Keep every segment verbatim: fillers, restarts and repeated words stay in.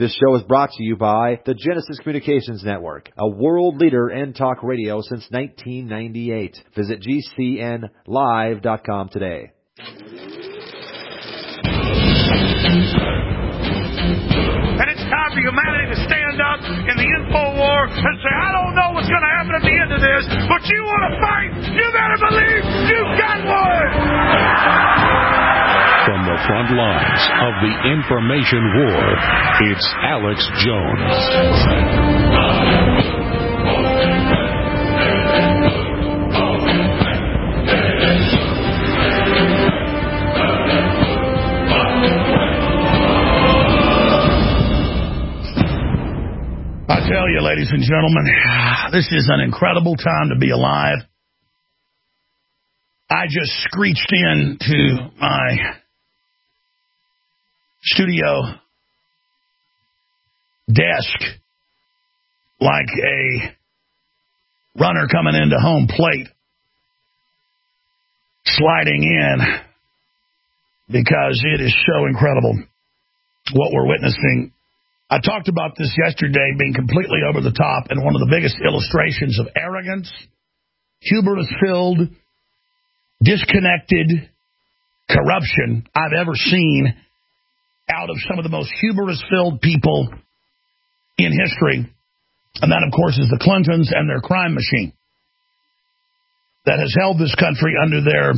This show is brought to you by the Genesis Communications Network, a world leader in talk radio since nineteen ninety-eight. Visit G C N live dot com today. And it's time for humanity to stand up in the info war and say, I don't know what's going to happen at the end of this, but you want to fight, you better believe you've got one! From the front lines of the information war, it's Alex Jones. I tell you, ladies and gentlemen, this is an incredible time to be alive. I just screeched into my studio desk like a runner coming into home plate, sliding in, because it is so incredible what we're witnessing. I talked about this yesterday being completely over the top and one of the biggest illustrations of arrogance, hubris-filled, disconnected corruption I've ever seen out of some of the most hubris-filled people in history. And that, of course, is the Clintons and their crime machine that has held this country under their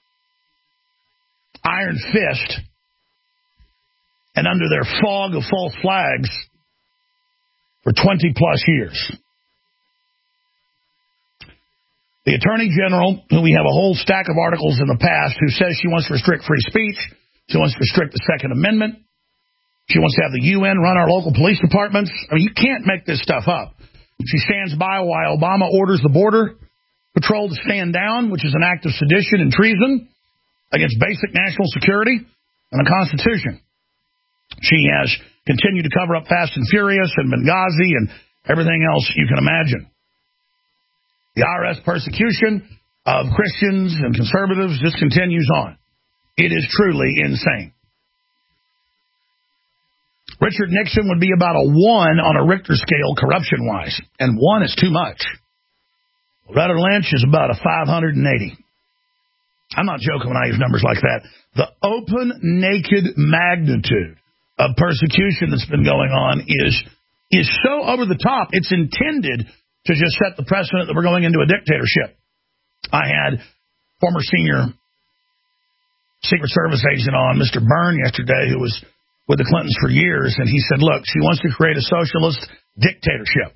iron fist and under their fog of false flags for twenty-plus years. The Attorney General, who we have a whole stack of articles in the past, who says she wants to restrict free speech, she wants to restrict the Second Amendment, she wants to have the U N run our local police departments. I mean, you can't make this stuff up. She stands by while Obama orders the Border Patrol to stand down, which is an act of sedition and treason against basic national security and the Constitution. She has continued to cover up Fast and Furious and Benghazi and everything else you can imagine. The I R S persecution of Christians and conservatives just continues on. It is truly insane. Richard Nixon would be about a one on a Richter scale corruption-wise, and one is too much. Loretta Lynch is about a five hundred eighty. I'm not joking when I use numbers like that. The open, naked magnitude of persecution that's been going on is is so over the top, it's intended to just set the precedent that we're going into a dictatorship. I had former senior Secret Service agent on, Mister Byrne, yesterday, who was with the Clintons for years, and he said, look, she wants to create a socialist dictatorship.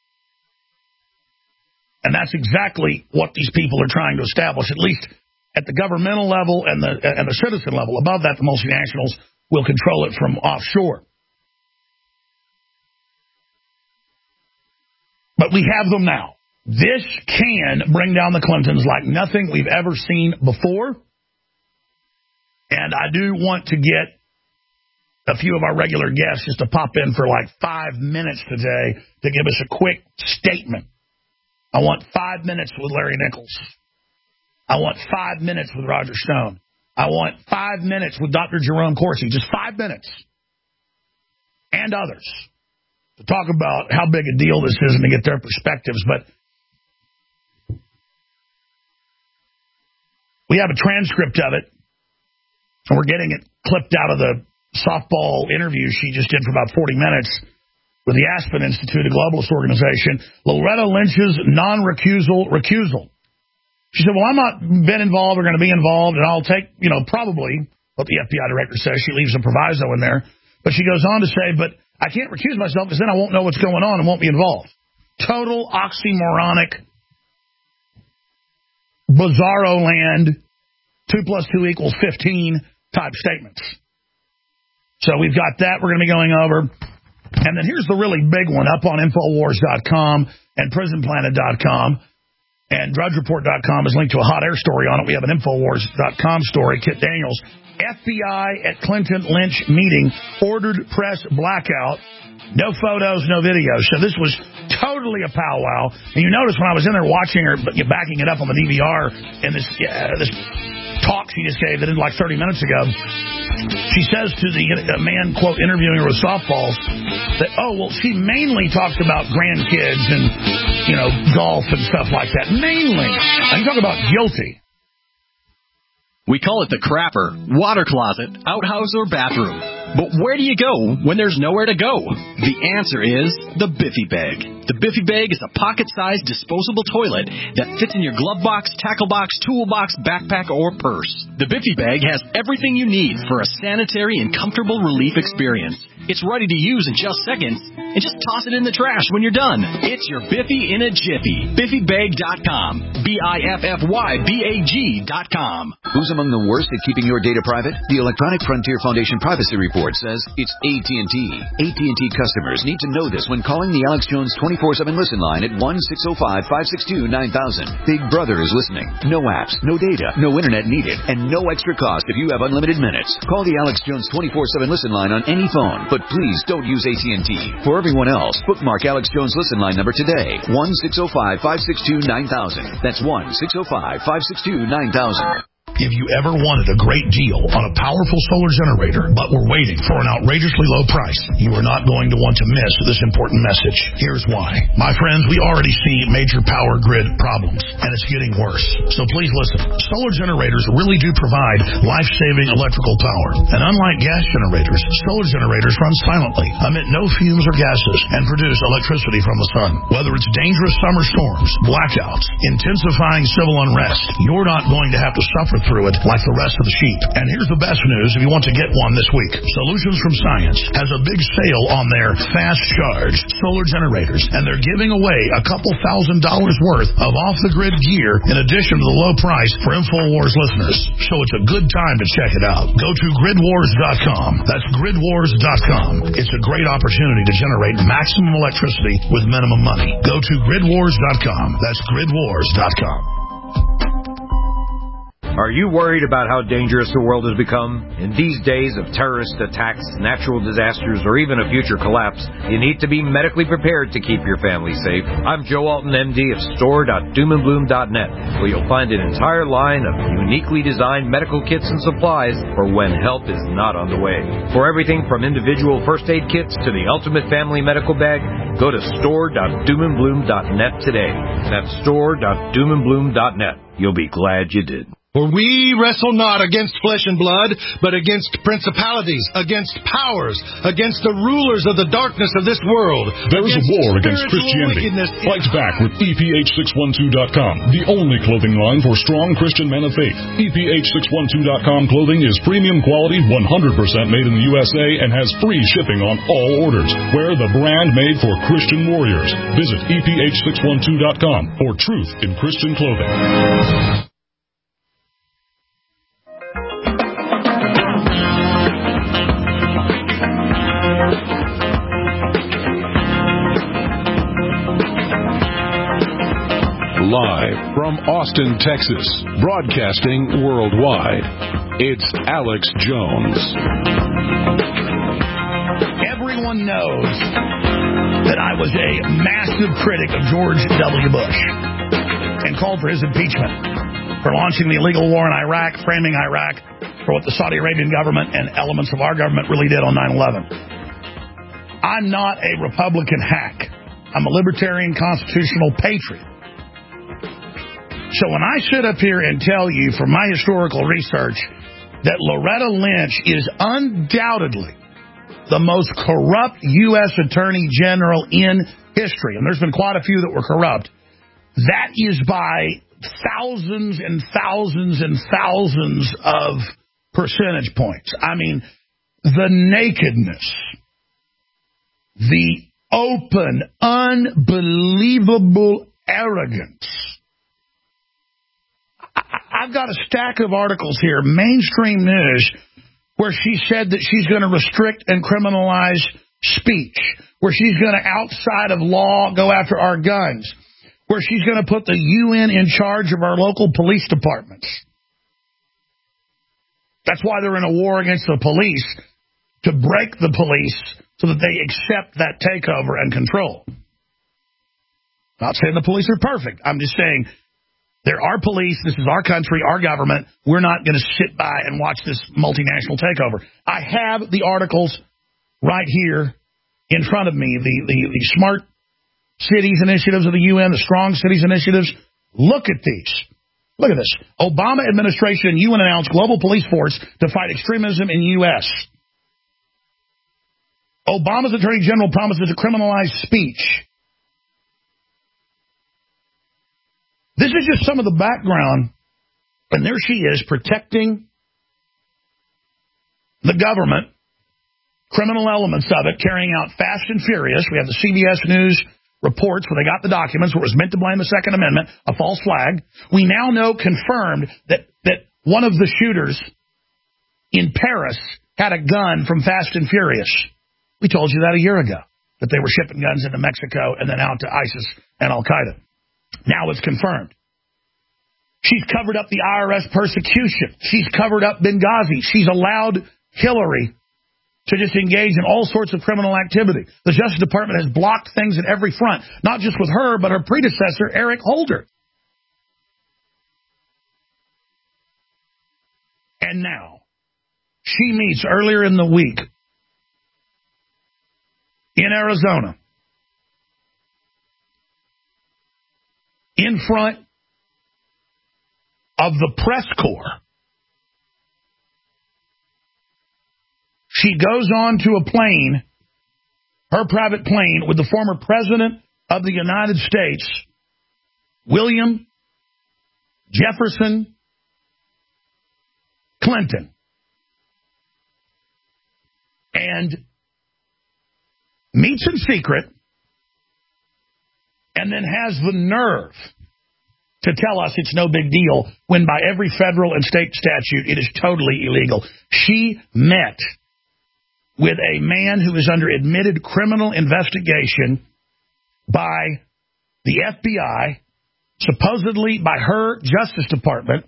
And that's exactly what these people are trying to establish, at least at the governmental level and the, and the citizen level. Above that, the multinationals will control it from offshore. But we have them now. This can bring down the Clintons like nothing we've ever seen before. And I do want to get a few of our regular guests just to pop in for like five minutes today to give us a quick statement. I want five minutes with Larry Nichols. I want five minutes with Roger Stone. I want five minutes with Doctor Jerome Corsi, just five minutes, and others, to talk about how big a deal this is and to get their perspectives. But we have a transcript of it, and we're getting it clipped out of the softball interview she just did for about forty minutes with the Aspen Institute, a globalist organization, Loretta Lynch's non-recusal recusal. She said, well, I'm not been involved or going to be involved, and I'll take, you know, probably what the F B I director says. She leaves a proviso in there. But she goes on to say, but I can't recuse myself because then I won't know what's going on and won't be involved. Total oxymoronic, bizarro land, two plus two equals fifteen type statements. So we've got that we're going to be going over. And then here's the really big one up on Infowars dot com and Prison Planet dot com. And Drudge Report dot com is linked to a hot air story on it. We have an Infowars dot com story. Kit Daniels, F B I at Clinton Lynch meeting, ordered press blackout. No photos, no videos. So this was totally a powwow. And you notice when I was in there watching her, backing it up on the D V R in this, uh, this talk she just gave that did like thirty minutes ago, She says to the uh, man, quote, interviewing her with softballs, that, oh, well, she mainly talks about grandkids and, you know, golf and stuff like that. Mainly. I'm talking about guilty. We call it the crapper, water closet, outhouse, or bathroom. But where do you go when there's nowhere to go? The answer is the Biffy Bag. The Biffy Bag is a pocket-sized disposable toilet that fits in your glove box, tackle box, toolbox, backpack, or purse. The Biffy Bag has everything you need for a sanitary and comfortable relief experience. It's ready to use in just seconds, and just toss it in the trash when you're done. It's your Biffy in a jiffy. Biffy Bag dot com. B I F F Y B A G dot com. Who's among the worst at keeping your data private? The Electronic Frontier Foundation Privacy Report says it's A T and T. A T and T customers need to know this when calling the Alex Jones twenty-four seven listen line at one six zero five, five six two, nine thousand. Big Brother is listening. No apps, no data, no internet needed, and no extra cost if you have unlimited minutes. Call the Alex Jones twenty-four seven listen line on any phone, but please don't use A T and T. For everyone else, bookmark Alex Jones listen line number today. one six zero five, five six two, nine thousand. That's one six zero five, five six two, nine thousand. If you ever wanted a great deal on a powerful solar generator, but were waiting for an outrageously low price, you are not going to want to miss this important message. Here's why. My friends, we already see major power grid problems, and it's getting worse. So please listen. Solar generators really do provide life-saving electrical power. And unlike gas generators, solar generators run silently, emit no fumes or gases, and produce electricity from the sun. Whether it's dangerous summer storms, blackouts, intensifying civil unrest, you're not going to have to suffer through it like the rest of the sheep. And here's the best news if you want to get one this week. Solutions from Science has a big sale on their fast charge solar generators, and they're giving away a couple thousand dollars worth of off-the-grid gear in addition to the low price for InfoWars listeners. So it's a good time to check it out. Go to grid wars dot com. That's grid wars dot com. It's a great opportunity to generate maximum electricity with minimum money. Go to grid wars dot com. That's grid wars dot com. Are you worried about how dangerous the world has become? In these days of terrorist attacks, natural disasters, or even a future collapse, you need to be medically prepared to keep your family safe. I'm Joe Alton, M D of store dot doom and bloom dot net, where you'll find an entire line of uniquely designed medical kits and supplies for when help is not on the way. For everything from individual first aid kits to the ultimate family medical bag, go to store dot doom and bloom dot net today. That's store dot doom and bloom dot net. You'll be glad you did. For we wrestle not against flesh and blood, but against principalities, against powers, against the rulers of the darkness of this world. There is a war against Christianity. Fight back with E P H six one two dot com, the only clothing line for strong Christian men of faith. E P H six one two dot com clothing is premium quality, one hundred percent made in the U S A, and has free shipping on all orders. Wear the brand made for Christian warriors. Visit E P H six one two dot com for truth in Christian clothing. Live from Austin, Texas, broadcasting worldwide, it's Alex Jones. Everyone knows that I was a massive critic of George W. Bush and called for his impeachment for launching the illegal war in Iraq, framing Iraq for what the Saudi Arabian government and elements of our government really did on nine eleven. I'm not a Republican hack. I'm a libertarian constitutional patriot. So when I sit up here and tell you from my historical research that Loretta Lynch is undoubtedly the most corrupt U S Attorney General in history, and there's been quite a few that were corrupt, that is by thousands and thousands and thousands of percentage points. I mean, the nakedness, the open, unbelievable arrogance. I've got a stack of articles here, mainstream news, where she said that she's going to restrict and criminalize speech, where she's going to, outside of law, go after our guns, where she's going to put the U N in charge of our local police departments. That's why they're in a war against the police, to break the police so that they accept that takeover and control. Not saying the police are perfect. I'm just saying They're our police. This is our country, our government. We're not going to sit by and watch this multinational takeover. I have the articles right here in front of me, the, the, the Smart Cities Initiatives of the U N, the Strong Cities Initiatives. Look at these. Look at this. Obama administration and U N announced global police force to fight extremism in U S Obama's Attorney General promises to criminalize speech. This is just some of the background, and there she is protecting the government, criminal elements of it, carrying out Fast and Furious. We have the C B S News reports where they got the documents where it was meant to blame the Second Amendment, a false flag. We now know confirmed that, that one of the shooters in Paris had a gun from Fast and Furious. We told you that a year ago, that they were shipping guns into Mexico and then out to ISIS and Al-Qaeda. Now it's confirmed. She's covered up the I R S persecution. She's covered up Benghazi. She's allowed Hillary to just engage in all sorts of criminal activity. The Justice Department has blocked things at every front, not just with her, but her predecessor, Eric Holder. And now, she meets earlier in the week in Arizona in front of the press corps. She goes on to a plane, her private plane, with the former president of the United States, William Jefferson Clinton, and meets in secret, and then has the nerve to tell us it's no big deal when by every federal and state statute it is totally illegal. She met with a man who is under admitted criminal investigation by the F B I, supposedly by her Justice Department.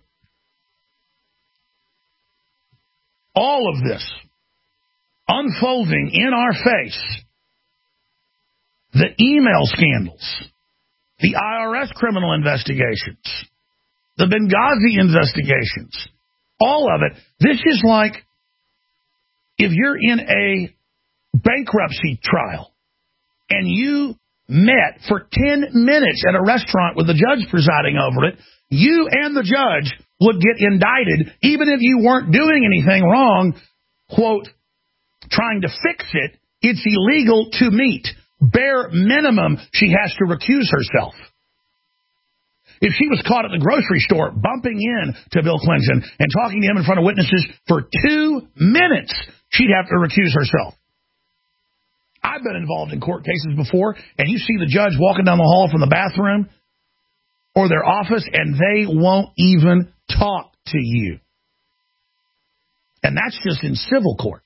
All of this unfolding in our face. The email scandals, the I R S criminal investigations, the Benghazi investigations, all of it. This is like if you're in a bankruptcy trial and you met for ten minutes at a restaurant with the judge presiding over it, you and the judge would get indicted even if you weren't doing anything wrong. Quote, trying to fix it, it's illegal to meet. Bare minimum, she has to recuse herself. If she was caught at the grocery store bumping in to Bill Clinton and talking to him in front of witnesses for two minutes, she'd have to recuse herself. I've been involved in court cases before, and you see the judge walking down the hall from the bathroom or their office, and they won't even talk to you. And that's just in civil court.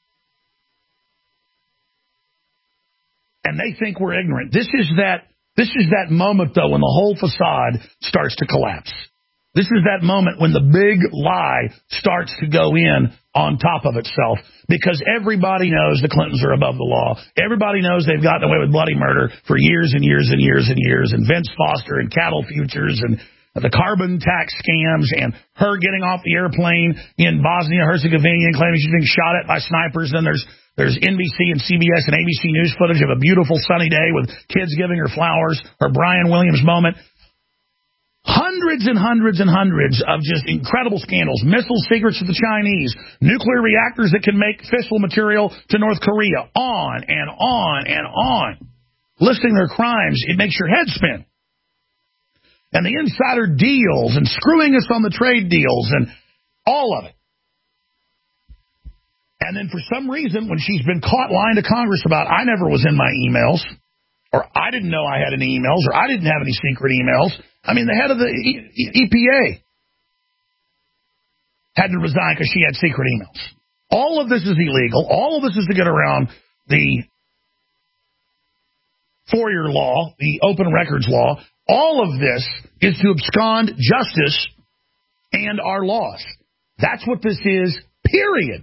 And they think we're ignorant. This is that this is that moment, though, when the whole facade starts to collapse. This is that moment when the big lie starts to go in on top of itself, because everybody knows the Clintons are above the law. Everybody knows they've gotten away with bloody murder for years and years and years and years, and Vince Foster and cattle futures and the carbon tax scams and her getting off the airplane in Bosnia-Herzegovina and claiming she's being shot at by snipers. Then there's There's N B C and C B S and A B C News footage of a beautiful sunny day with kids giving her flowers, her Brian Williams moment. Hundreds and hundreds and hundreds of just incredible scandals. Missile secrets to the Chinese. Nuclear reactors that can make fissile material to North Korea. On and on and on. Listing their crimes, it makes your head spin. And the insider deals and screwing us on the trade deals and all of it. And then for some reason, when she's been caught lying to Congress about, I never was in my emails, or I didn't know I had any emails, or I didn't have any secret emails. I mean, the head of the E P A had to resign because she had secret emails. All of this is illegal. All of this is to get around the FOIA law, the open records law. All of this is to abscond justice and our laws. That's what this is, period.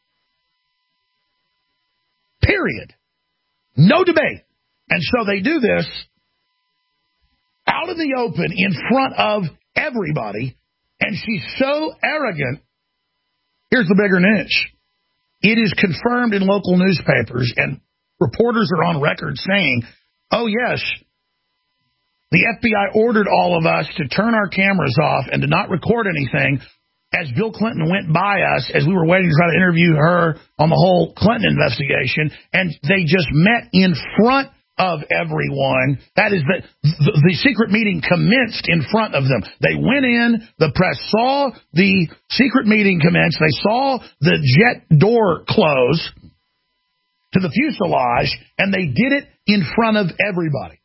Period. No debate. And so they do this out in the open in front of everybody, and she's so arrogant. Here's the bigger news. It is confirmed in local newspapers, and reporters are on record saying, oh, yes, the F B I ordered all of us to turn our cameras off and to not record anything as Bill Clinton went by us as we were waiting to try to interview her on the whole Clinton investigation, and they just met in front of everyone. That is, the, the, the secret meeting commenced in front of them. They went in, the press saw the secret meeting commence, they saw the jet door close to the fuselage, and they did it in front of everybody.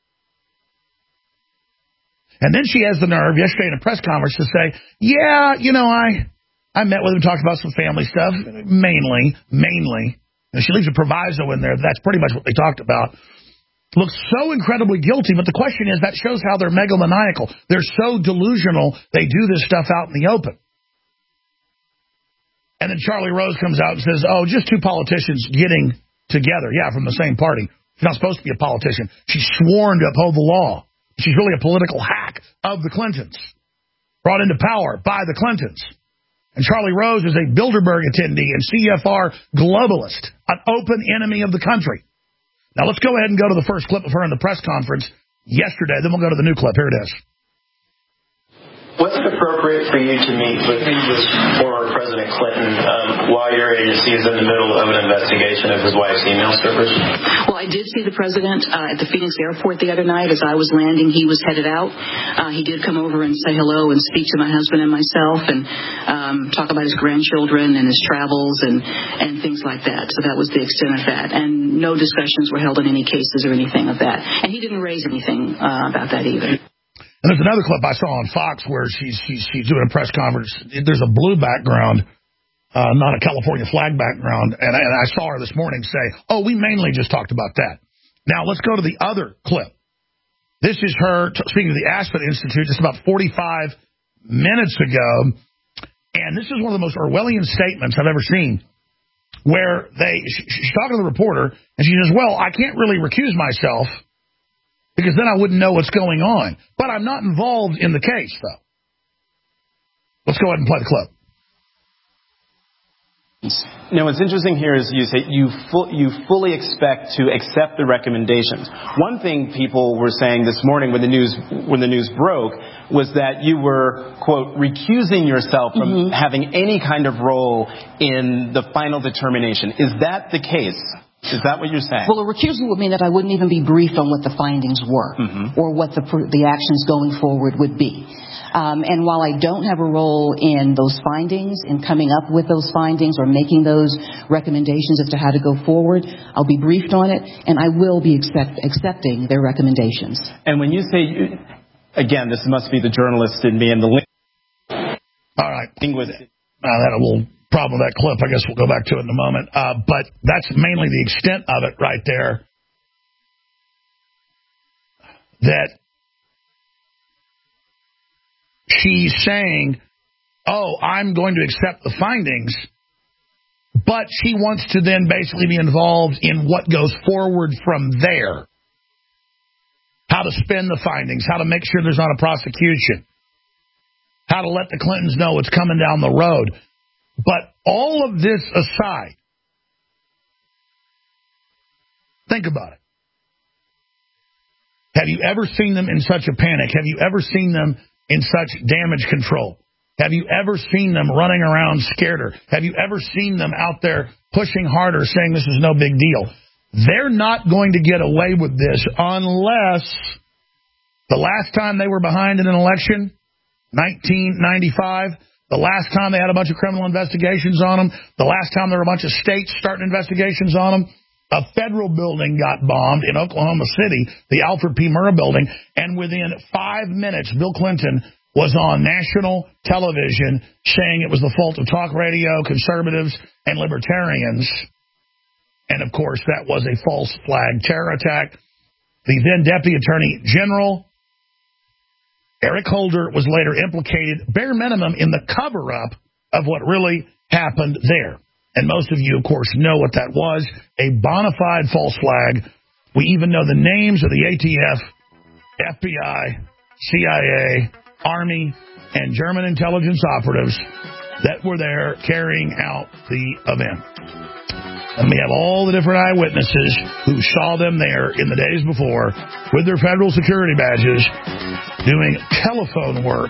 And then she has the nerve yesterday in a press conference to say, yeah, you know, I I met with him, talked about some family stuff, mainly, mainly. And she leaves a proviso in there. That's pretty much what they talked about. Looks so incredibly guilty, but the question is, that shows how they're megalomaniacal. They're so delusional, they do this stuff out in the open. And then Charlie Rose comes out and says, oh, just two politicians getting together. Yeah, from the same party. She's not supposed to be a politician. She's sworn to uphold the law. She's really a political hack of the Clintons, brought into power by the Clintons. And Charlie Rose is a Bilderberg attendee and C F R globalist, an open enemy of the country. Now, let's go ahead and go to the first clip of her in the press conference yesterday. Then we'll go to the new clip. Here it is. Was it appropriate for you to meet with former President Clinton um, while your agency is in the middle of an investigation of his wife's email servers? Well, I did see the president uh, at the Phoenix airport the other night. As I was landing, he was headed out. Uh, he did come over and say hello and speak to my husband and myself and um, talk about his grandchildren and his travels and, and things like that. So that was the extent of that. And no discussions were held on any cases or anything of that. And he didn't raise anything uh, about that either. And there's another clip I saw on Fox where she's she's, she's doing a press conference. There's a blue background, uh, not a California flag background. And, and I saw her this morning say, oh, we mainly just talked about that. Now, let's go to the other clip. This is her t- speaking to the Aspen Institute just about forty-five minutes ago. And this is one of the most Orwellian statements I've ever seen, where they she, she's talking to the reporter, and she says, well, I can't really recuse myself, because then I wouldn't know what's going on. But I'm not involved in the case, though. Let's go ahead and play the clip. Now, what's interesting here is you say you fu- you fully expect to accept the recommendations. One thing people were saying this morning when the news when the news broke was that you were, quote, recusing yourself from mm-hmm. having any kind of role in the final determination. Is that the case? Is that what you're saying? Well, a recusal would mean that I wouldn't even be briefed on what the findings were mm-hmm. or what the the actions going forward would be. Um, and while I don't have a role in those findings, in coming up with those findings or making those recommendations as to how to go forward, I'll be briefed on it, and I will be accept, accepting their recommendations. And when you say, you, again, this must be the journalist in me and the link. All right. With it. I had a little problem with that clip. I guess we'll go back to it in a moment. Uh, but that's mainly the extent of it right there. That she's saying, oh, I'm going to accept the findings, but she wants to then basically be involved in what goes forward from there. How to spin the findings, how to make sure there's not a prosecution, how to let the Clintons know what's coming down the road. But all of this aside, think about it. Have you ever seen them in such a panic? Have you ever seen them in such damage control? Have you ever seen them running around scareder? Have you ever seen them out there pushing harder, saying this is no big deal? They're not going to get away with this unless the last time they were behind in an election, nineteen ninety-five, the last time they had a bunch of criminal investigations on them, the last time there were a bunch of states starting investigations on them, a federal building got bombed in Oklahoma City, the Alfred P. Murrah building, and within five minutes, Bill Clinton was on national television saying it was the fault of talk radio, conservatives, and libertarians. And, of course, that was a false flag terror attack. The then Deputy Attorney General, Eric Holder, was later implicated, bare minimum, in the cover-up of what really happened there. And most of you, of course, know what that was, a bona fide false flag. We even know the names of the A T F, F B I, C I A, Army, and German intelligence operatives that were there carrying out the event. And we have all the different eyewitnesses who saw them there in the days before with their federal security badges doing telephone work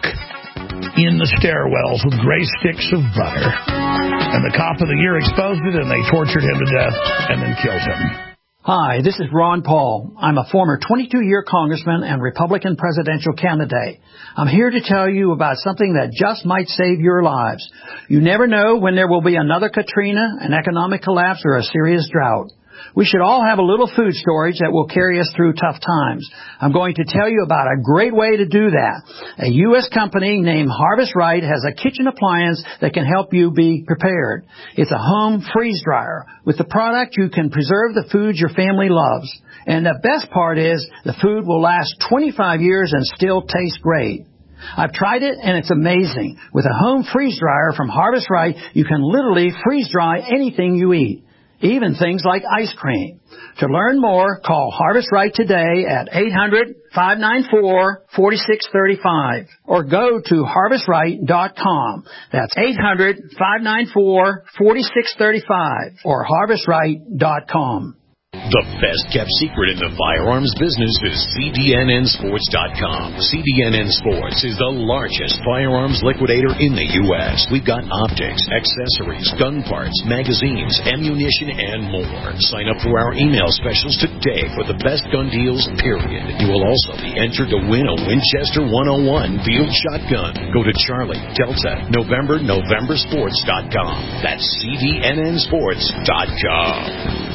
in the stairwells with gray sticks of butter. And the cop of the year exposed it, and they tortured him to death and then killed him. Hi, this is Ron Paul. I'm a former twenty-two-year congressman and Republican presidential candidate. I'm here to tell you about something that just might save your lives. You never know when there will be another Katrina, an economic collapse, or a serious drought. We should all have a little food storage that will carry us through tough times. I'm going to tell you about a great way to do that. A U S company named Harvest Right has a kitchen appliance that can help you be prepared. It's a home freeze dryer. With the product, you can preserve the foods your family loves. And the best part is the food will last twenty-five years and still taste great. I've tried it, and it's amazing. With a home freeze dryer from Harvest Right, you can literally freeze dry anything you eat, even things like ice cream. To learn more, call Harvest Right today at eight hundred, five nine four, four six three five or go to harvest right dot com. That's eight hundred, five nine four, four six three five or harvest right dot com. The best-kept secret in the firearms business is C D N N sports dot com. C D N N Sports is the largest firearms liquidator in the U S We've got optics, accessories, gun parts, magazines, ammunition, and more. Sign up for our email specials today for the best gun deals, period. You will also be entered to win a Winchester one oh one field shotgun. Go to Charlie, Delta, November, November sports dot com. That's C D N N sports dot com.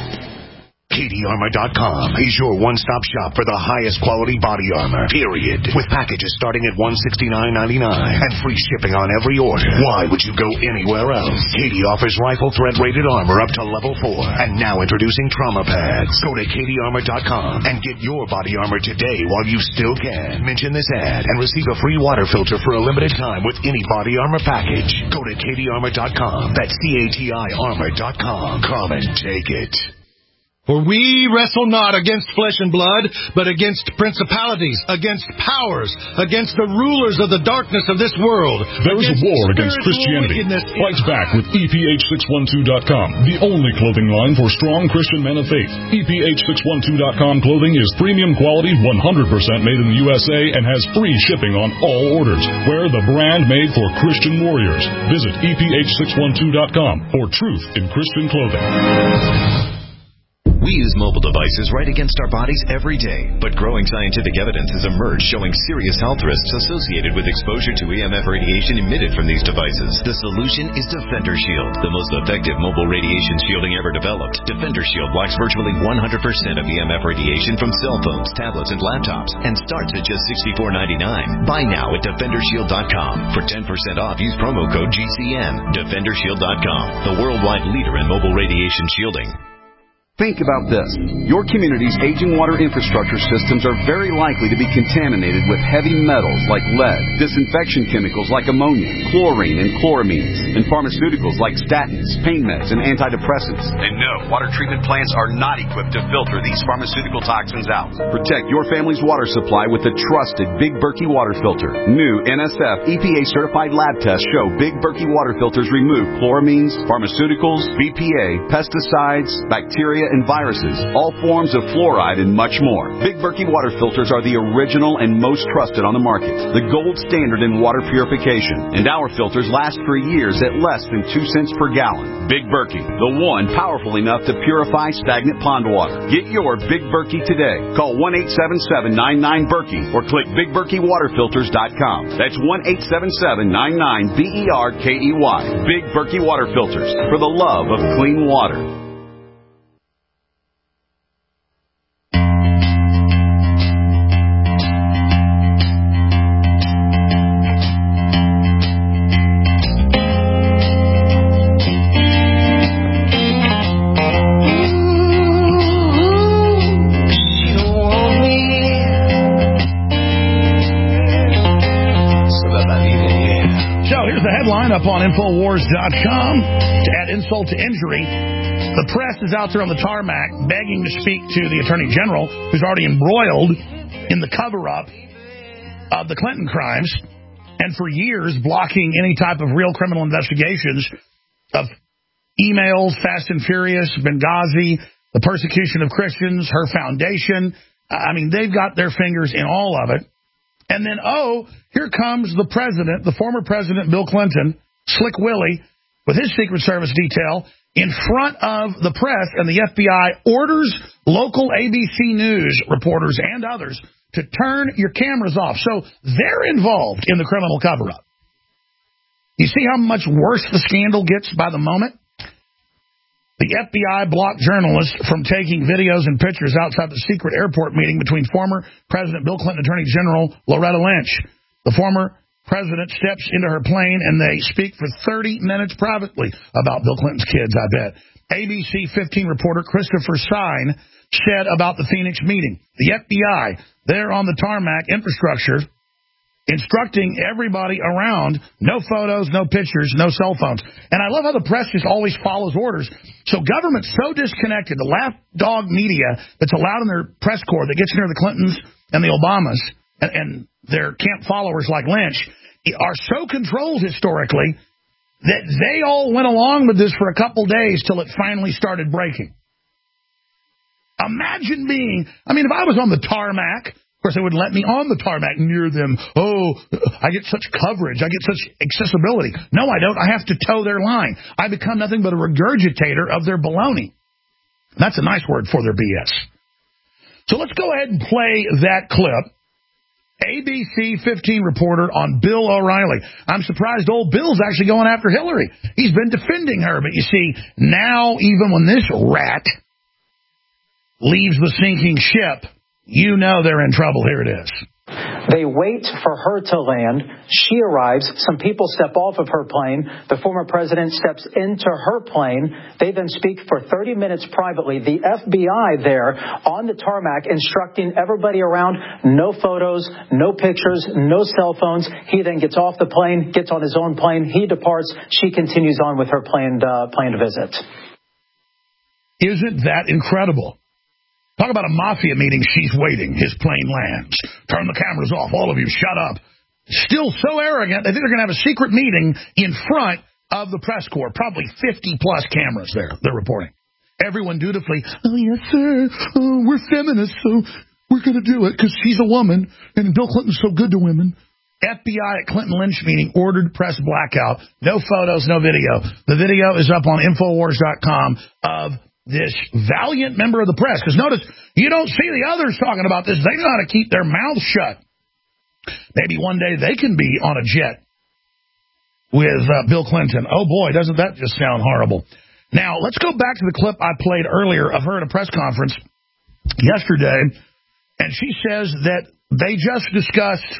Katie Armor dot com is your one-stop shop for the highest quality body armor, period. With packages starting at one hundred sixty-nine ninety-nine and free shipping on every order. Why would you go anywhere else? Katie offers rifle threat-rated armor up to level four. And now introducing trauma pads. Go to Katie Armor dot com and get your body armor today while you still can. Mention this ad and receive a free water filter for a limited time with any body armor package. Go to Katie Armor dot com. That's C A T I Armor dot com. Come and take it. For we wrestle not against flesh and blood, but against principalities, against powers, against the rulers of the darkness of this world. There is a war against Christianity. Fight back with E P H six one two dot com, the only clothing line for strong Christian men of faith. E P H six one two dot com clothing is premium quality, one hundred percent made in the U S A, and has free shipping on all orders. Wear the brand made for Christian warriors. Visit E P H six one two dot com for truth in Christian clothing. We use mobile devices right against our bodies every day, but growing scientific evidence has emerged showing serious health risks associated with exposure to E M F radiation emitted from these devices. The solution is Defender Shield, the most effective mobile radiation shielding ever developed. Defender Shield blocks virtually one hundred percent of E M F radiation from cell phones, tablets, and laptops, and starts at just sixty-four ninety-nine. Buy now at defender shield dot com. For ten percent off, use promo code G C N. defender shield dot com, the worldwide leader in mobile radiation shielding. Think about this. Your community's aging water infrastructure systems are very likely to be contaminated with heavy metals like lead, disinfection chemicals like ammonia, chlorine and chloramines, and pharmaceuticals like statins, pain meds, and antidepressants. And no, water treatment plants are not equipped to filter these pharmaceutical toxins out. Protect your family's water supply with the trusted Big Berkey water filter. New N S F E P A certified lab tests show Big Berkey water filters remove chloramines, pharmaceuticals, B P A, pesticides, bacteria, and viruses, all forms of fluoride, and much more. Big Berkey water filters are the original and most trusted on the market, the gold standard in water purification. And our filters last for years at less than two cents per gallon. Big Berkey, the one powerful enough to purify stagnant pond water. Get your Big Berkey today. Call one eight seven seven, nine nine, Berkey or click big berkey water filters dot com. That's one eight seven seven, nine nine, B E R K E Y. Big Berkey water filters, for the love of clean water. Up on Infowars dot com to add insult to injury. The press is out there on the tarmac begging to speak to the Attorney General, who's already embroiled in the cover-up of the Clinton crimes. and for years blocking any type of real criminal investigations of emails, Fast and Furious, Benghazi, the persecution of Christians, her foundation. I mean, they've got their fingers in all of it. And then, oh, here comes the president, the former president, Bill Clinton, Slick Willie, with his Secret Service detail in front of the press, and the F B I orders local A B C News reporters and others to turn your cameras off. So they're involved in the criminal cover-up. You see how much worse the scandal gets by the moment? The F B I blocked journalists from taking videos and pictures outside the secret airport meeting between former President Bill Clinton, Attorney General Loretta Lynch. The former president steps into her plane, and they speak for thirty minutes privately about Bill Clinton's kids, I bet. A B C fifteen reporter Christopher Sine said about the Phoenix meeting, the F B I, they're on the tarmac infrastructure, instructing everybody around, no photos, no pictures, no cell phones. And I love how the press just always follows orders. So government's so disconnected, the lapdog media that's allowed in their press corps that gets near the Clintons and the Obamas and, and their camp followers like Lynch are so controlled historically that they all went along with this for a couple days till it finally started breaking. Imagine being, I mean, if I was on the tarmac, of course, they wouldn't let me on the tarmac near them. Oh, I get such coverage. I get such accessibility. No, I don't. I have to toe their line. I become nothing but a regurgitator of their baloney. That's a nice word for their B S. So let's go ahead and play that clip. A B C fifteen reporter on Bill O'Reilly. I'm surprised old Bill's actually going after Hillary. He's been defending her. But you see, now even when this rat leaves the sinking ship, you know they're in trouble. Here it is. They wait for her to land. She arrives. Some people step off of her plane. The former president steps into her plane. They then speak for thirty minutes privately. The F B I there on the tarmac instructing everybody around, no photos, no pictures, no cell phones. He then gets off the plane, gets on his own plane. He departs. She continues on with her planned, uh, planned visit. Isn't that incredible? Talk about a mafia meeting. She's waiting. His plane lands. Turn the cameras off. All of you, shut up. Still so arrogant. They think they're going to have a secret meeting in front of the press corps. Probably fifty-plus cameras there, they're reporting. Everyone dutifully, oh, yes, sir. Oh, we're feminists, so we're going to do it because she's a woman, and Bill Clinton's so good to women. F B I at Clinton Lynch meeting ordered press blackout. No photos, no video. The video is up on Infowars dot com of this valiant member of the press. Because notice, you don't see the others talking about this. They know how to keep their mouths shut. Maybe one day they can be on a jet with uh, Bill Clinton. Oh, boy, doesn't that just sound horrible. Now, let's go back to the clip I played earlier of her at a press conference yesterday. And she says that they just discussed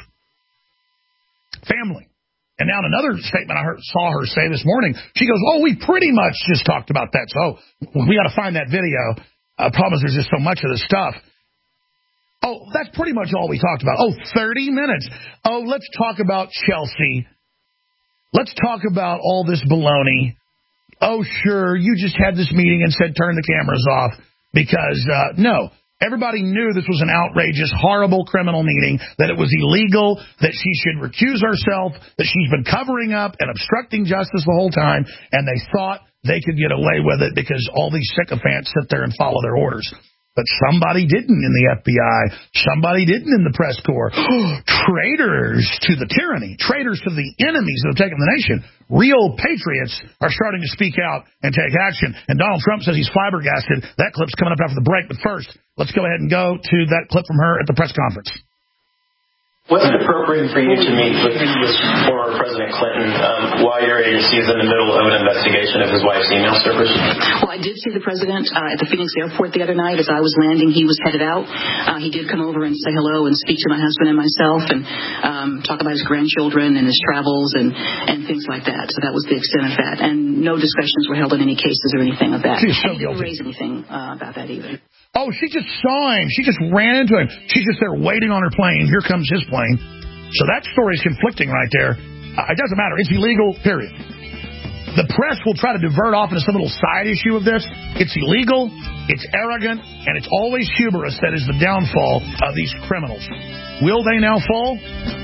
family. And now in another statement I heard, saw her say this morning, she goes, oh, we pretty much just talked about that. So we got to find that video. I promise there's just so much of this stuff. Oh, that's pretty much all we talked about. Oh, thirty minutes. Oh, let's talk about Chelsea. Let's talk about all this baloney. Oh, sure, you just had this meeting and said turn the cameras off because, uh, no. Everybody knew this was an outrageous, horrible criminal meeting, that it was illegal, that she should recuse herself, that she's been covering up and obstructing justice the whole time, and they thought they could get away with it because all these sycophants sit there and follow their orders. But somebody didn't in the F B I. Somebody didn't in the press corps. Traitors to the tyranny. Traitors to the enemies that have taken the nation. Real patriots are starting to speak out and take action. And Donald Trump says he's flabbergasted. That clip's coming up after the break. But first, let's go ahead and go to that clip from her at the press conference. Was it appropriate for you to meet with former President Clinton um, while your agency is in the middle of an investigation of his wife's email servers? Well, I did see the president uh, at the Phoenix airport the other night. As I was landing, he was headed out. Uh, he did come over and say hello and speak to my husband and myself and um, talk about his grandchildren and his travels and, and things like that. So that was the extent of that. And no discussions were held in any cases or anything of that. She's so and he didn't guilty. raise anything uh, about that either. Oh, she just saw him. She just ran into him. She's just there waiting on her plane. Here comes his plane. So that story is conflicting right there. Uh, it doesn't matter. It's illegal, period. The press will try to divert off into some little side issue of this. It's illegal, it's arrogant, and it's always hubris that is the downfall of these criminals. Will they now fall?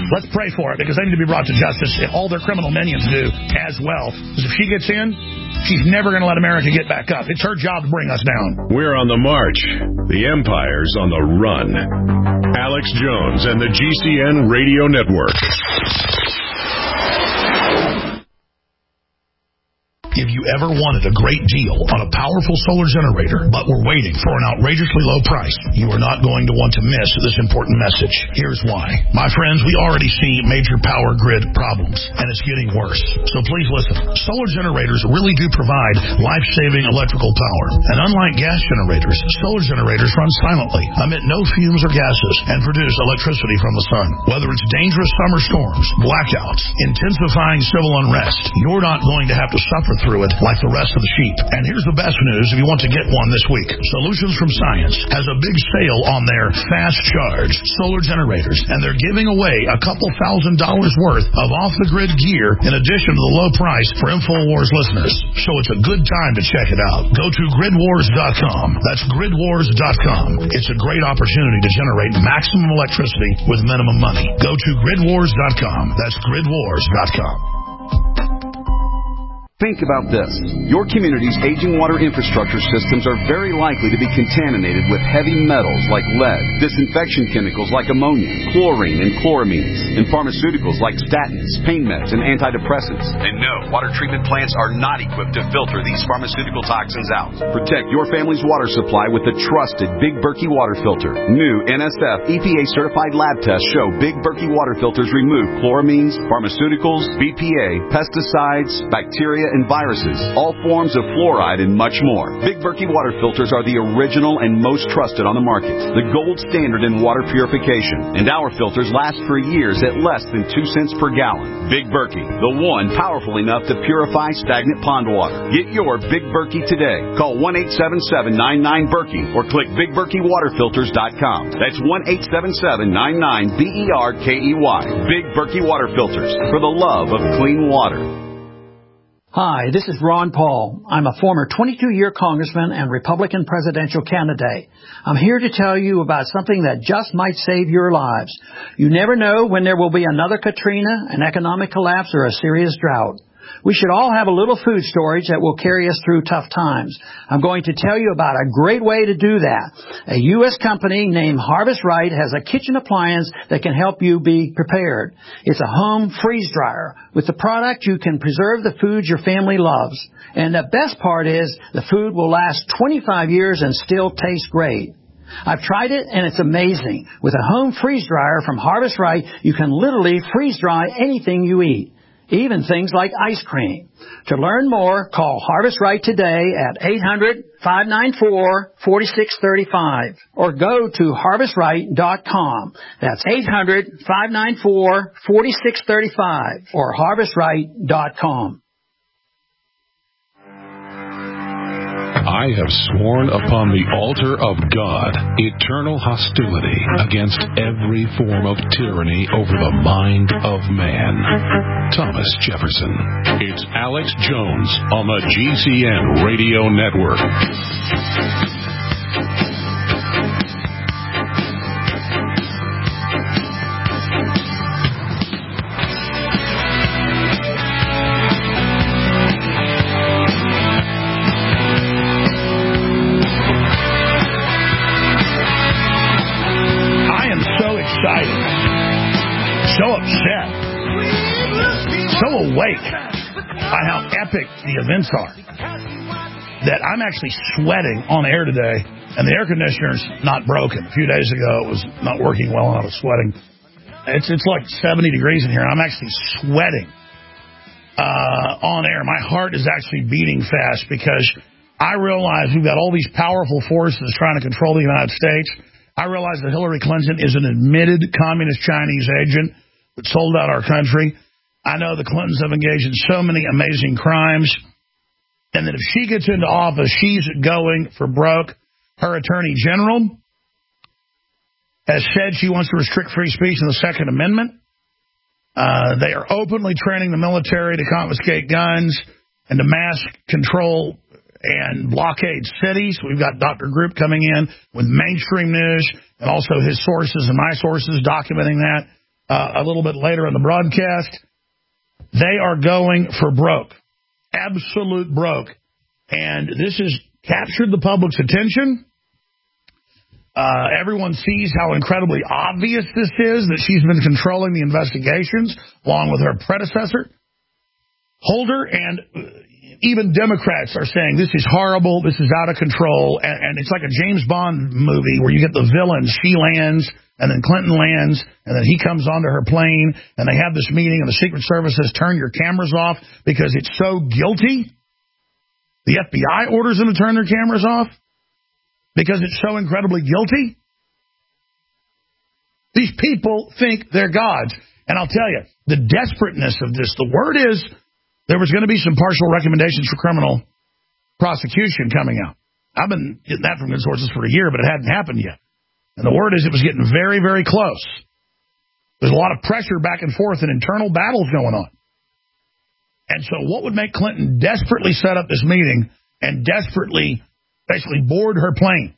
Let's pray for it, because they need to be brought to justice. All their criminal minions do as well. Because if she gets in, she's never going to let America get back up. It's her job to bring us down. We're on the march. The empire's on the run. Alex Jones and the G C N Radio Network. If you ever wanted a great deal on a powerful solar generator, but were waiting for an outrageously low price, you are not going to want to miss this important message. Here's why. My friends, we already see major power grid problems, and it's getting worse. So please listen. Solar generators really do provide life-saving electrical power. And unlike gas generators, solar generators run silently, emit no fumes or gases, and produce electricity from the sun. Whether it's dangerous summer storms, blackouts, intensifying civil unrest, you're not going to have to suffer through through it like the rest of the sheep. And here's the best news if you want to get one this week. Solutions from Science has a big sale on their fast charge solar generators, and they're giving away a couple thousand dollars worth of off-the-grid gear in addition to the low price for InfoWars listeners. So it's a good time to check it out. Go to grid wars dot com. That's grid wars dot com. It's a great opportunity to generate maximum electricity with minimum money. Go to grid wars dot com. That's grid wars dot com. Think about this. Your community's aging water infrastructure systems are very likely to be contaminated with heavy metals like lead, disinfection chemicals like ammonia, chlorine and chloramines, and pharmaceuticals like statins, pain meds, and antidepressants. And no, water treatment plants are not equipped to filter these pharmaceutical toxins out. Protect your family's water supply with the trusted Big Berkey water filter. New N S F E P A-certified lab tests show Big Berkey water filters remove chloramines, pharmaceuticals, B P A, pesticides, bacteria, and viruses, all forms of fluoride, and much more. Big Berkey water filters are the original and most trusted on the market, the gold standard in water purification, and our filters last for years at less than two cents per gallon. Big Berkey, the one powerful enough to purify stagnant pond water. Get your Big Berkey today. Call one eight seven seven, nine nine, Berkey or click big berkey water filters dot com. That's one eight seven seven, nine nine, B E R K E Y. Big Berkey water filters, for the love of clean water. Hi, this is Ron Paul. I'm a former twenty-two-year congressman and Republican presidential candidate. I'm here to tell you about something that just might save your lives. You never know when there will be another Katrina, an economic collapse, or a serious drought. We should all have a little food storage that will carry us through tough times. I'm going to tell you about a great way to do that. A U S company named Harvest Right has a kitchen appliance that can help you be prepared. It's a home freeze dryer. With the product, you can preserve the foods your family loves. And the best part is the food will last twenty-five years and still taste great. I've tried it, and it's amazing. With a home freeze dryer from Harvest Right, you can literally freeze dry anything you eat, even things like ice cream. To learn more, call Harvest Right today at eight hundred, five nine four, four six three five or go to harvest right dot com. That's eight hundred, five nine four, four six three five or harvest right dot com. I have sworn upon the altar of God eternal hostility against every form of tyranny over the mind of man. Thomas Jefferson. It's Alex Jones on the G C N Radio Network. So upset, so awake by how epic the events are that I'm actually sweating on air today, and the air conditioner's not broken. A few days ago, it was not working well, and I was sweating. It's it's like seventy degrees in here, and I'm actually sweating uh, on air. My heart is actually beating fast because I realize we've got all these powerful forces trying to control the United States. I realize that Hillary Clinton is an admitted communist Chinese agent that sold out our country. I know the Clintons have engaged in so many amazing crimes, and that if she gets into office, she's going for broke. Her attorney general has said she wants to restrict free speech in the Second Amendment. Uh, they are openly training the military to confiscate guns and to mass control and blockade cities. We've got Doctor Group coming in with mainstream news and also his sources and my sources documenting that. uh, a little bit later in the broadcast. They are going for broke. Absolute broke. And this has captured the public's attention. Uh, everyone sees how incredibly obvious this is, that she's been controlling the investigations along with her predecessor, Holder, and even Democrats are saying this is horrible, this is out of control, and, and it's like a James Bond movie where you get the villain, she lands, and then Clinton lands, and then he comes onto her plane, and they have this meeting, and the Secret Service says, turn your cameras off because it's so guilty. The F B I orders them to turn their cameras off because it's so incredibly guilty. These people think they're gods. And I'll tell you, the desperateness of this, the word is there was going to be some partial recommendations for criminal prosecution coming out. I've been getting that from good sources for a year, but it hadn't happened yet. And the word is it was getting very, very close. There's a lot of pressure back and forth and internal battles going on. And so what would make Clinton desperately set up this meeting and desperately basically board her plane?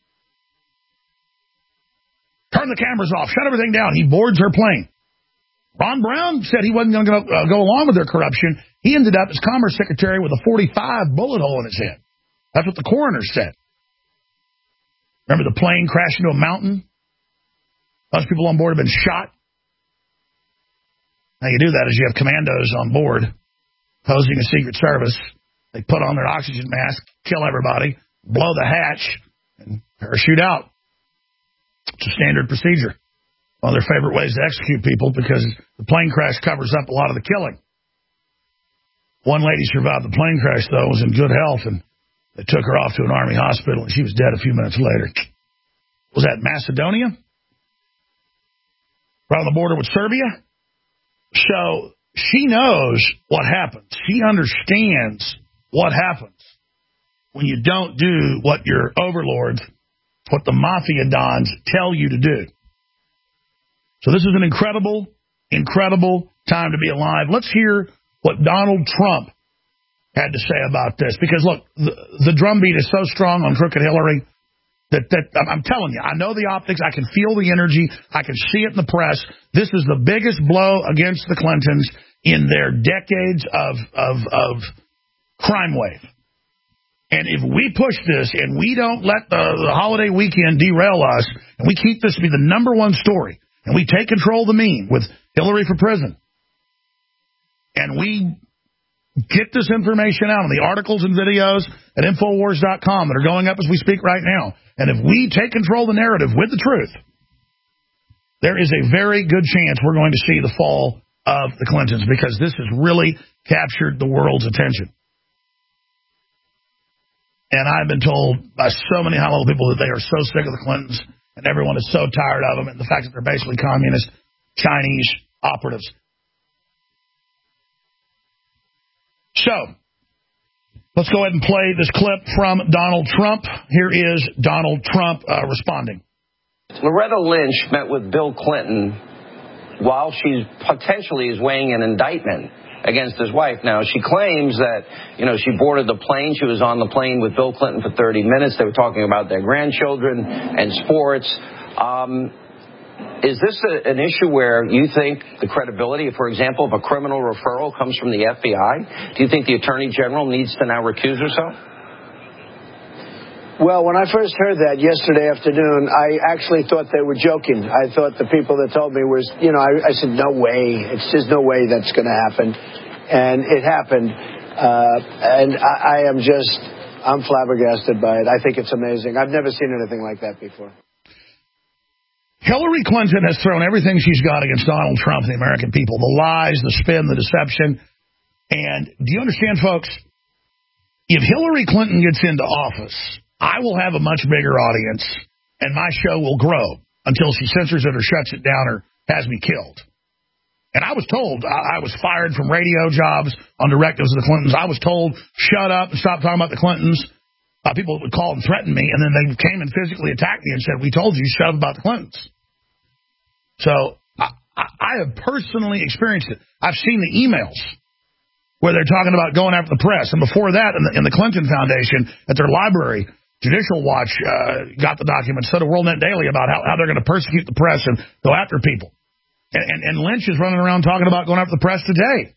Turn the cameras off. Shut everything down. He boards her plane. Ron Brown said he wasn't going to go, uh, go along with their corruption. He ended up as Commerce Secretary with a forty-five bullet hole in his head. That's what the coroner said. Remember the plane crashed into a mountain? Most people on board have been shot. How you do that is you have commandos on board posing a Secret Service. They put on their oxygen mask, kill everybody, blow the hatch, and parachute out. It's a standard procedure. One of their favorite ways to execute people because the plane crash covers up a lot of the killing. One lady survived the plane crash, though, was in good health, and they took her off to an Army hospital, and she was dead a few minutes later. Was that Macedonia? Right on the border with Serbia? So she knows what happens. She understands what happens when you don't do what your overlords, what the mafia dons tell you to do. So this is an incredible, incredible time to be alive. Let's hear what Donald Trump had to say about this. Because, look, the, the drumbeat is so strong on Crooked Hillary that, that I'm telling you, I know the optics. I can feel the energy. I can see it in the press. This is the biggest blow against the Clintons in their decades of, of, of crime wave. And if we push this and we don't let the, the holiday weekend derail us, and we keep this to be the number one story, and we take control of the meme with Hillary for prison, and we get this information out on the articles and videos at Infowars dot com that are going up as we speak right now, and if we take control of the narrative with the truth, there is a very good chance we're going to see the fall of the Clintons, because this has really captured the world's attention. And I've been told by so many high-level people that they are so sick of the Clintons, and everyone is so tired of them, and the fact that they're basically communist Chinese operatives. So, let's go ahead and play this clip from Donald Trump. Here is Donald Trump uh, responding. Loretta Lynch met with Bill Clinton while she potentially is weighing an indictment against his wife. Now, she claims that, you know, she boarded the plane. She was on the plane with Bill Clinton for thirty minutes. They were talking about their grandchildren and sports. Um, is this a, an issue where you think the credibility, for example, if a criminal referral comes from the F B I, do you think the Attorney General needs to now recuse herself? Well, when I first heard that yesterday afternoon, I actually thought they were joking. I thought the people that told me was, you know, I, I said, no way. It's just no way that's going to happen. And it happened. Uh, and I, I am just, I'm flabbergasted by it. I think it's amazing. I've never seen anything like that before. Hillary Clinton has thrown everything she's got against Donald Trump and the American people. The lies, the spin, the deception. And do you understand, folks? If Hillary Clinton gets into office, I will have a much bigger audience, and my show will grow until she censors it or shuts it down or has me killed. And I was told I, I was fired from radio jobs on directives of the Clintons. I was told, shut up and stop talking about the Clintons. Uh, people would call and threaten me, and then they came and physically attacked me and said, we told you, shut up about the Clintons. So I, I, I have personally experienced it. I've seen the emails where they're talking about going after the press. And before that, in the, in the Clinton Foundation, at their library, Judicial Watch uh, got the document, so did World Net Daily, about how, how they're going to persecute the press and go after people. And, and, and Lynch is running around talking about going after the press today.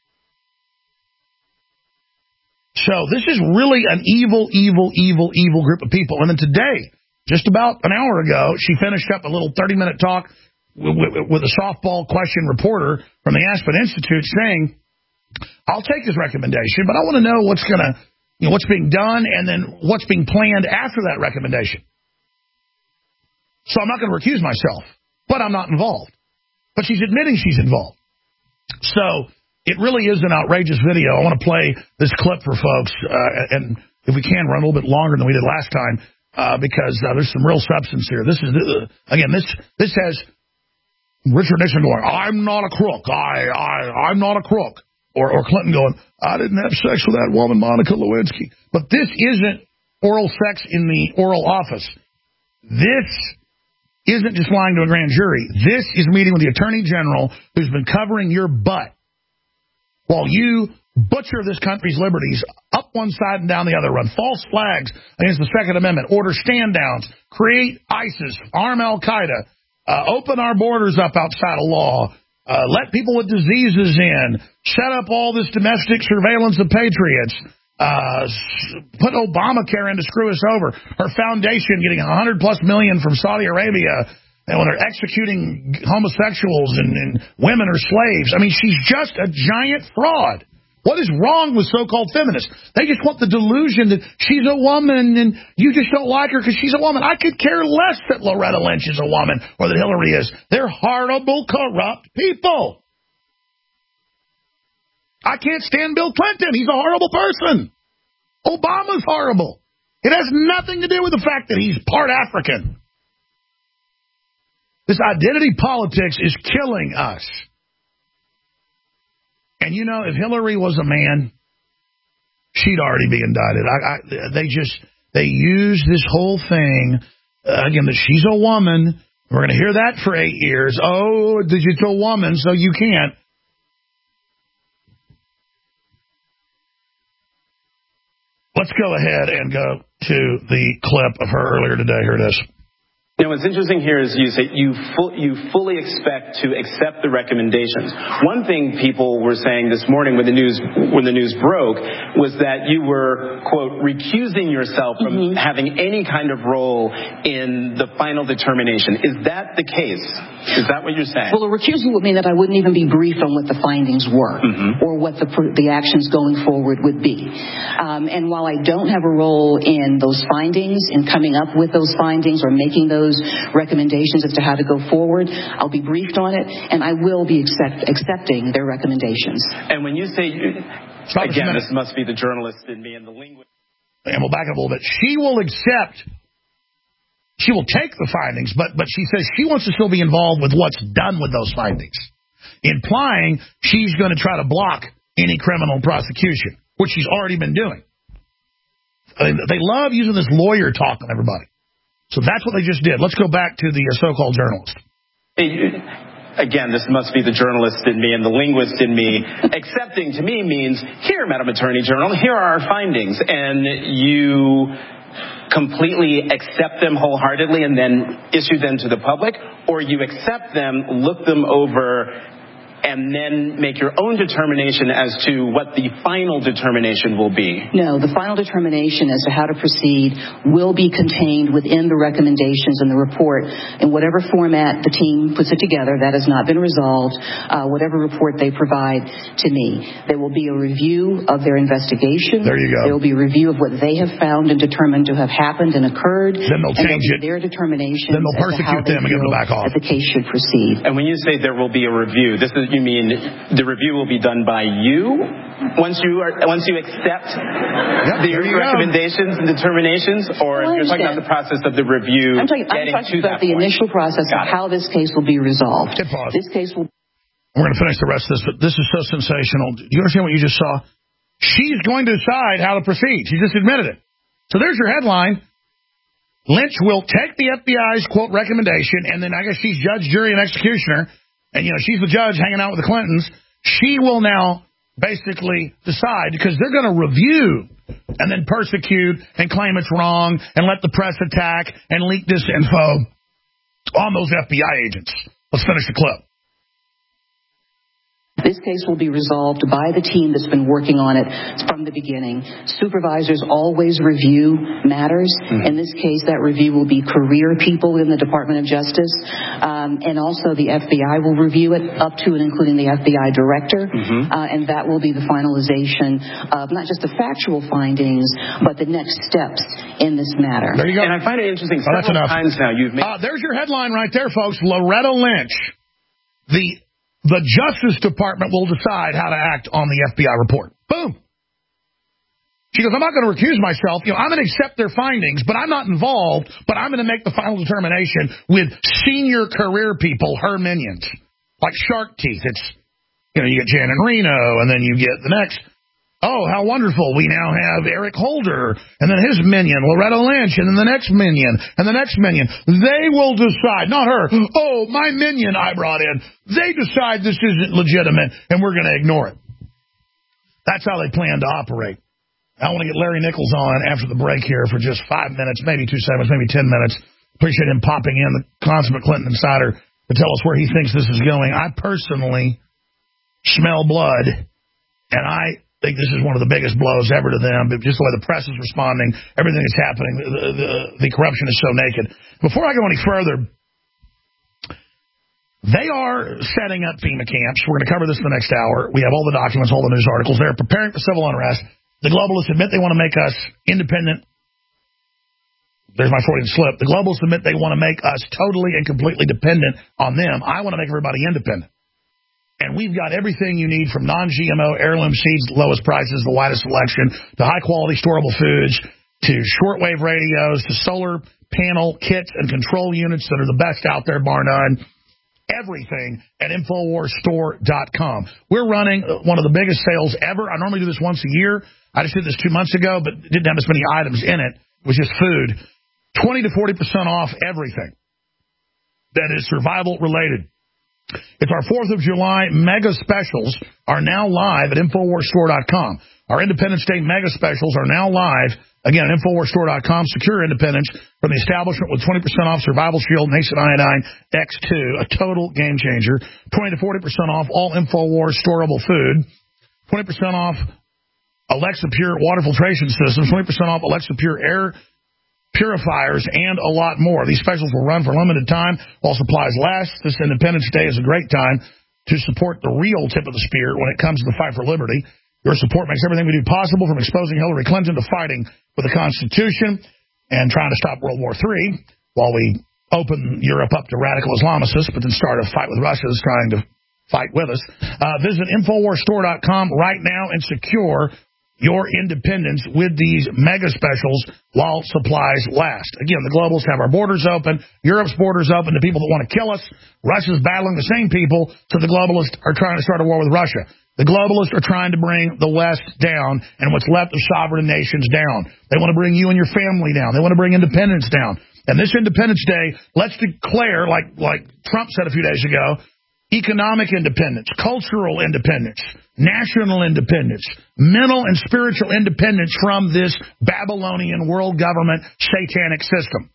So this is really an evil, evil, evil, evil group of people. And then today, just about an hour ago, she finished up a little thirty-minute talk with, with, with a softball question reporter from the Aspen Institute saying, I'll take this recommendation, but I want to know what's going to, you know, what's being done and then what's being planned after that recommendation. So I'm not going to recuse myself, but I'm not involved. But she's admitting she's involved. So it really is an outrageous video. I want to play this clip for folks, uh, and if we can, run a little bit longer than we did last time, uh, because uh, there's some real substance here. This is, uh, again, this this has Richard Nixon going, I'm not a crook. I, I, I'm not a crook. Or, or Clinton going, I didn't have sex with that woman, Monica Lewinsky. But this isn't oral sex in the oral office. This isn't just lying to a grand jury. This is meeting with the Attorney General who's been covering your butt while you butcher this country's liberties up one side and down the other, run false flags against the Second Amendment, order stand-downs, create ISIS, arm al-Qaeda, uh, open our borders up outside of law, Uh, let people with diseases in, set up all this domestic surveillance of patriots, uh, put Obamacare in to screw us over, her foundation getting one hundred plus million from Saudi Arabia, and when they're executing homosexuals and, and women are slaves. I mean, she's just a giant fraud. What is wrong with so-called feminists? They just want the delusion that she's a woman and you just don't like her because she's a woman. I could care less that Loretta Lynch is a woman or that Hillary is. They're horrible, corrupt people. I can't stand Bill Clinton. He's a horrible person. Obama's horrible. It has nothing to do with the fact that he's part African. This identity politics is killing us. And, you know, if Hillary was a man, she'd already be indicted. I, I, they just, they use this whole thing, uh, again, that she's a woman. We're going to hear that for eight years. Oh, it's a woman, so you can't. Let's go ahead and go to the clip of her earlier today. Here it is. Now, what's interesting here is you say you fu- you fully expect to accept the recommendations. One thing people were saying this morning when the news when the news broke was that you were, quote, recusing yourself from mm-hmm. having any kind of role in the final determination. Is that the case? Is that what you're saying? Well, a recusal would mean that I wouldn't even be briefed on what the findings were mm-hmm. or what the the actions going forward would be. Um, and while I don't have a role in those findings, in coming up with those findings or making those recommendations as to how to go forward, I'll be briefed on it, and I will be accept, accepting their recommendations. And when you say, again, this must be the journalist in me and the linguist. And we'll back up a little bit. She will accept, she will take the findings, but, but she says she wants to still be involved with what's done with those findings, implying she's going to try to block any criminal prosecution, which she's already been doing. I mean, they love using this lawyer talk on everybody. So that's what they just did. Let's go back to the so-called journalist. Again, this must be the journalist in me and the linguist in me. Accepting to me means, here, Madam Attorney General, here are our findings. And you completely accept them wholeheartedly and then issue them to the public, or you accept them, look them over, and then make your own determination as to what the final determination will be? No, the final determination as to how to proceed will be contained within the recommendations and the report in whatever format the team puts it together. That has not been resolved. Uh, whatever report they provide to me. There will be a review of their investigation. There you go. There will be a review of what they have found and determined to have happened and occurred. Then they'll change it. Their determination. Then they'll persecute them and get them back off. That the case should proceed. And when you say there will be a review, this is, you mean the review will be done by you once you are once you accept yep, the recommendations go. and determinations, or well, you're talking about the process of the review? I'm talking, getting I'm talking to about that the point. initial process Got of it. how this case will be resolved. This case will. We're going to finish the rest of this, but this is so sensational. Do you understand what you just saw? She's going to decide how to proceed. She just admitted it. So there's your headline. Lynch will take the F B I's, quote, recommendation, and then I guess she's judge, jury, and executioner, and, you know, she's the judge hanging out with the Clintons. She will now basically decide, because they're going to review and then persecute and claim it's wrong and let the press attack and leak this info on those F B I agents. Let's finish the clip. This case will be resolved by the team that's been working on it from the beginning. Supervisors always review matters. Mm-hmm. In this case, that review will be career people in the Department of Justice, um, and also the F B I will review it up to and including the F B I director, mm-hmm. uh, and that will be the finalization of not just the factual findings, but the next steps in this matter. There you go. And I find it interesting. Oh, that's enough. Times now you've made. Uh, there's your headline right there, folks. Loretta Lynch. The the Justice Department will decide how to act on the F B I report. Boom. She goes, I'm not going to recuse myself. You know, I'm going to accept their findings, but I'm not involved. But I'm going to make the final determination with senior career people, her minions, like shark teeth. It's, you know, you get Janet Reno, and then you get the next. Oh, how wonderful. We now have Eric Holder, and then his minion, Loretta Lynch, and then the next minion, and the next minion. They will decide, not her. Oh, my minion I brought in. They decide this isn't legitimate, and we're going to ignore it. That's how they plan to operate. I want to get Larry Nichols on after the break here for just five minutes, maybe two segments, maybe ten minutes. Appreciate him popping in, the consummate Clinton insider, to tell us where he thinks this is going. I personally smell blood, and I I think this is one of the biggest blows ever to them. But just the way the press is responding, everything that's happening, the, the, the corruption is so naked. Before I go any further, they are setting up FEMA camps. We're going to cover this in the next hour. We have all the documents, all the news articles. They're preparing for civil unrest. The globalists admit they want to make us independent. There's my Freudian slip. The globalists admit they want to make us totally and completely dependent on them. I want to make everybody independent. And we've got everything you need from non G M O heirloom seeds, the lowest prices, the widest selection, to high-quality storable foods, to shortwave radios, to solar panel kits and control units that are the best out there, bar none. Everything at Infowars Store dot com. We're running one of the biggest sales ever. I normally do this once a year. I just did this two months ago, but didn't have as many items in it. It was just food. twenty to forty percent off everything that is survival-related. It's our fourth of July mega specials are now live at Infowars Store dot com. Our Independence Day mega specials are now live, again, at Infowars Store dot com. Secure independence from the establishment with twenty percent off Survival Shield, Nascent Iodine X two, a total game changer. twenty to forty percent off all Infowars storable food. twenty percent off Alexa Pure water filtration systems. twenty percent off Alexa Pure air purifiers, and a lot more. These specials will run for limited time while supplies last. This Independence Day is a great time to support the real tip of the spear when it comes to the fight for liberty. Your support makes everything we do possible, from exposing Hillary Clinton to fighting for the Constitution and trying to stop World War Three while we open Europe up to radical Islamicists, but then start a fight with Russia that's trying to fight with us. Uh, visit Infowars Store dot com right now and secure your independence with these mega specials while supplies last. Again, the globalists have our borders open, Europe's borders open to people that want to kill us. Russia's battling the same people, so the globalists are trying to start a war with Russia. The globalists are trying to bring the West down and what's left of sovereign nations down. They want to bring you and your family down. They want to bring independence down. And this Independence Day, let's declare, like, like Trump said a few days ago, economic independence, cultural independence, national independence, mental and spiritual independence from this Babylonian world government satanic system.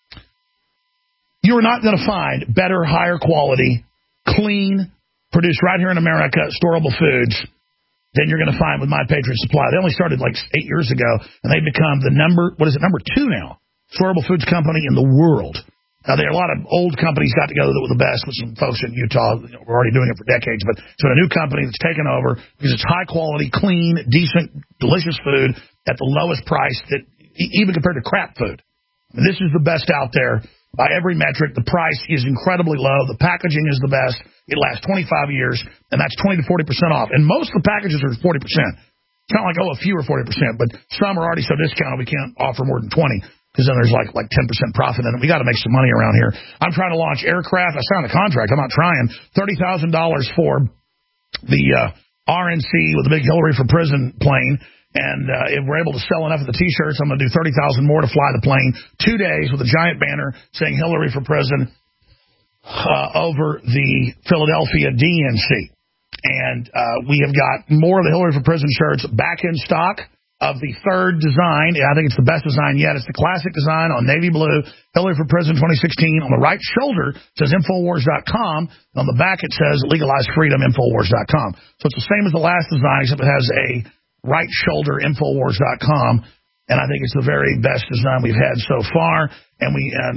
You are not going to find better, higher quality, clean, produced right here in America, storable foods than you're going to find with My Patriot Supply. They only started like eight years ago, and they've become the number, what is it, number two now, storable foods company in the world. Now, there are a lot of old companies got together that were the best with some folks in Utah. You know, we're already doing it for decades, but it's been a new company that's taken over because it's high-quality, clean, decent, delicious food at the lowest price, that even compared to crap food. And this is the best out there by every metric. The price is incredibly low. The packaging is the best. It lasts twenty-five years, and that's twenty to forty percent off. And most of the packages are forty percent. It's not like, oh, a few are forty percent, but some are already so discounted we can't offer more than twenty. Because then there's like like ten percent profit in it. We got to make some money around here. I'm trying to launch aircraft. I signed a contract. I'm not trying. thirty thousand dollars for the uh, R N C with the big Hillary for Prison plane. And uh, if we're able to sell enough of the T-shirts, I'm going to do thirty thousand dollars more to fly the plane. Two days with a giant banner saying Hillary for Prison uh, over the Philadelphia D N C. And uh, we have got more of the Hillary for Prison shirts back in stock. of the third design. I think it's the best design yet. It's the classic design on navy blue. Hillary for President twenty sixteen. On the right shoulder, it says Infowars dot com. On the back, it says Legalize Freedom, Infowars dot com. So it's the same as the last design, except it has a right shoulder, Infowars dot com. And I think it's the very best design we've had so far. And we, uh,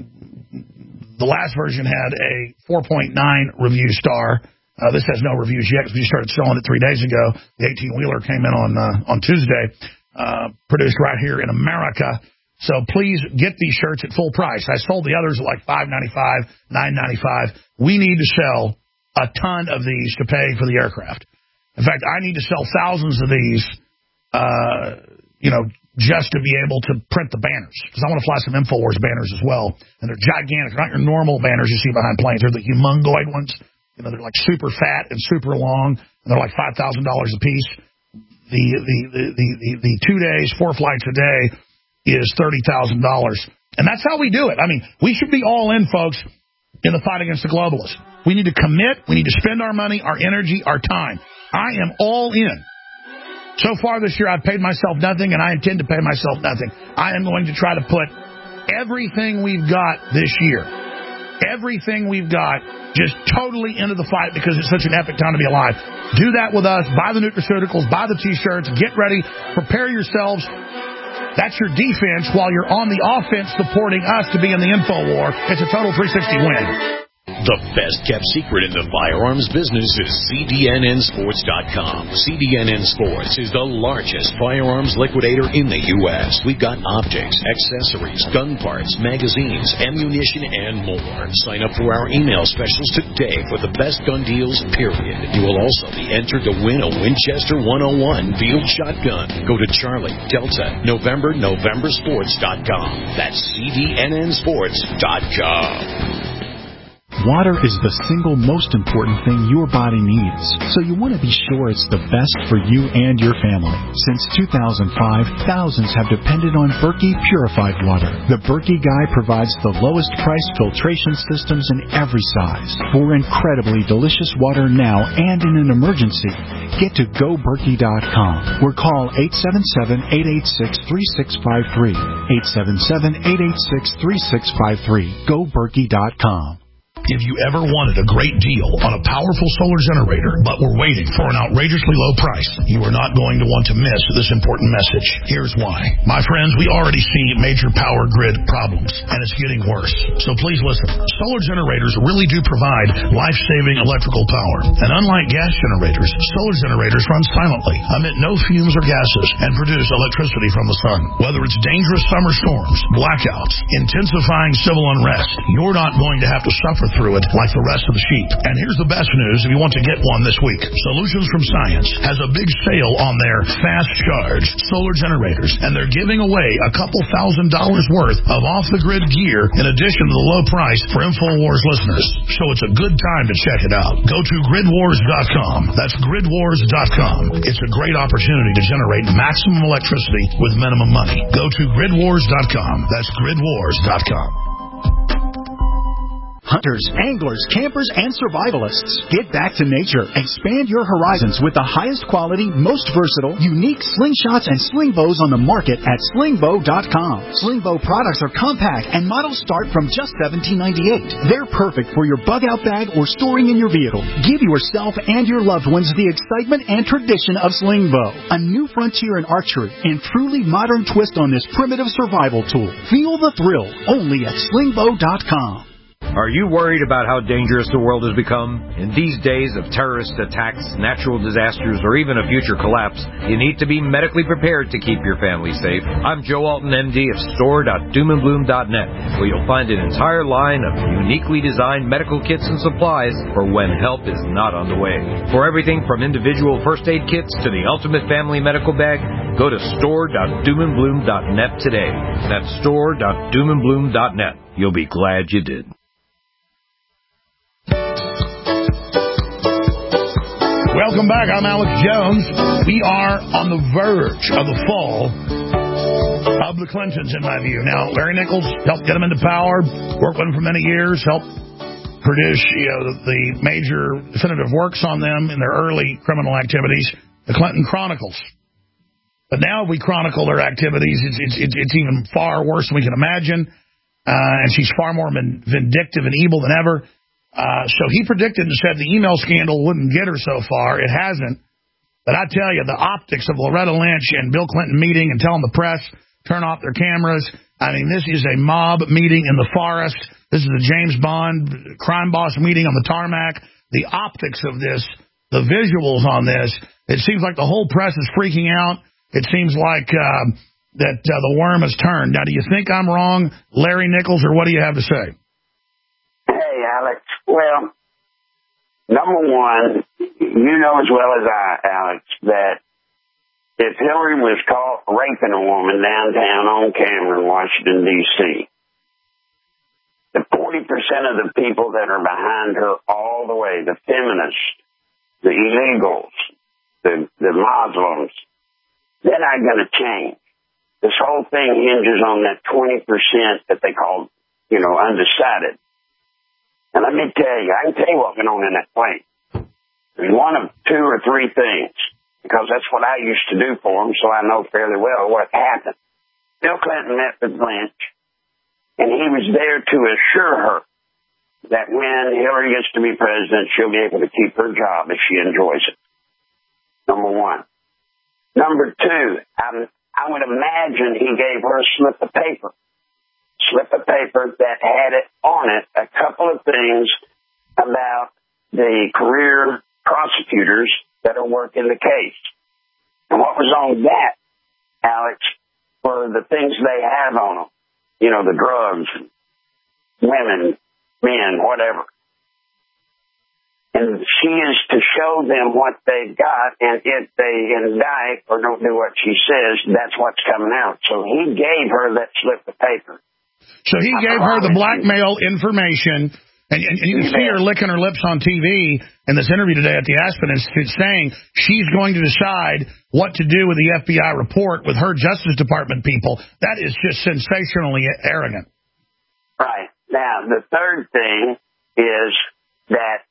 the last version had a four point nine review star. Uh, this has no reviews yet because we started selling it three days ago. The eighteen-wheeler came in on uh, on Tuesday, uh, produced right here in America. So please get these shirts at full price. I sold the others at like five ninety-five, nine ninety-five. We need to sell a ton of these to pay for the aircraft. In fact, I need to sell thousands of these, uh, you know, just to be able to print the banners. Because I want to fly some InfoWars banners as well. And they're gigantic. They're not your normal banners you see behind planes. They're the humongoid ones. You know, they're like super fat and super long, and they're like five thousand dollars a piece. The, the, the, the, the, the two days, four flights a day is thirty thousand dollars. And that's how we do it. I mean, we should be all in, folks, in the fight against the globalists. We need to commit. We need to spend our money, our energy, our time. I am all in. So far this year, I've paid myself nothing, and I intend to pay myself nothing. I am going to try to put everything we've got this year, everything we've got, just totally into the fight because it's such an epic time to be alive. Do that with us. Buy the nutraceuticals. Buy the T-shirts. Get ready. Prepare yourselves. That's your defense while you're on the offense supporting us to be in the info war. It's a total three sixty win. The best-kept secret in the firearms business is C D N N Sports dot com. C D N N Sports is the largest firearms liquidator in the U S We've got optics, accessories, gun parts, magazines, ammunition, and more. Sign up for our email specials today for the best gun deals, period. You will also be entered to win a Winchester one oh one field shotgun. Go to Charlie, Delta, November, November Sports dot com. That's C D N N Sports dot com. Water is the single most important thing your body needs, so you want to be sure it's the best for you and your family. Since two thousand five, thousands have depended on Berkey purified water. The Berkey Guy provides the lowest price filtration systems in every size. For incredibly delicious water now and in an emergency, get to go berkey dot com or call eight seven seven, eight eight six, three six five three. eight seven seven, eight eight six, three six five three. go berkey dot com. If you ever wanted a great deal on a powerful solar generator, but were waiting for an outrageously low price, you are not going to want to miss this important message. Here's why. My friends, we already see major power grid problems, and it's getting worse. So please listen. Solar generators really do provide life-saving electrical power. And unlike gas generators, solar generators run silently, emit no fumes or gases, and produce electricity from the sun. Whether it's dangerous summer storms, blackouts, intensifying civil unrest, you're not going to have to suffer through it like the rest of the sheep. And here's the best news if you want to get one this week. Solutions from Science has a big sale on their fast charge solar generators, and they're giving away a couple thousand dollars worth of off-the-grid gear in addition to the low price for InfoWars listeners. So it's a good time to check it out. Go to grid wars dot com. That's grid wars dot com. It's a great opportunity to generate maximum electricity with minimum money. Go to grid wars dot com. That's grid wars dot com. Hunters, anglers, campers, and survivalists. Get back to nature. Expand your horizons with the highest quality, most versatile, unique slingshots and sling bows on the market at sling bow dot com. Sling bow products are compact and models start from just seventeen ninety-eight. They're perfect for your bug-out bag or storing in your vehicle. Give yourself and your loved ones the excitement and tradition of sling bow. A new frontier in archery and truly modern twist on this primitive survival tool. Feel the thrill only at sling bow dot com. Are you worried about how dangerous the world has become? In these days of terrorist attacks, natural disasters, or even a future collapse, you need to be medically prepared to keep your family safe. I'm Joe Alton, M D of store dot doom and bloom dot net, where you'll find an entire line of uniquely designed medical kits and supplies for when help is not on the way. For everything from individual first aid kits to the ultimate family medical bag, go to store dot doom and bloom dot net today. That's store dot doom and bloom dot net. You'll be glad you did. Welcome back. I'm Alex Jones. We are on the verge of the fall of the Clintons, in my view. Now, Larry Nichols helped get them into power, worked with them for many years, helped produce you know, the, the major definitive works on them in their early criminal activities, the Clinton Chronicles. But now if we chronicle their activities, it's, it's, it's, it's even far worse than we can imagine. Uh, and she's far more vindictive and evil than ever. Uh, so he predicted and said the email scandal wouldn't get her so far. It hasn't. But I tell you, the optics of Loretta Lynch and Bill Clinton meeting and telling the press, turn off their cameras. I mean, this is a mob meeting in the forest. This is a James Bond crime boss meeting on the tarmac. The optics of this, the visuals on this, it seems like the whole press is freaking out. It seems like uh, that uh, the worm has turned. Now, do you think I'm wrong, Larry Nichols, or what do you have to say? Hey, Alex. Well, number one, you know as well as I, Alex, that if Hillary was caught raping a woman downtown on camera in Washington, D C, the forty percent of the people that are behind her all the way, the feminists, the illegals, the, the Muslims, they're not going to change. This whole thing hinges on that twenty percent that they call, you know, undecided. And let me tell you, I can tell you what went on in that plane. There's one of two or three things, because that's what I used to do for them, so I know fairly well what happened. Bill Clinton met with Lynch, and he was there to assure her that when Hillary gets to be president, she'll be able to keep her job if she enjoys it. Number one. Number two, I'm, I would imagine he gave her a slip of paper. Slip of paper that had it on it a couple of things about the career prosecutors that are working the case. And what was on that, Alex, were the things they have on them. You know, the drugs, women, men, whatever. And she is to show them what they've got, and if they indict or don't do what she says, that's what's coming out. So he gave her that slip of paper. So he gave her the blackmail information, and, and, and you can see her licking her lips on T V in this interview today at the Aspen Institute, saying she's going to decide what to do with the F B I report with her Justice Department people. That is just sensationally arrogant. Right. Now, the third thing is that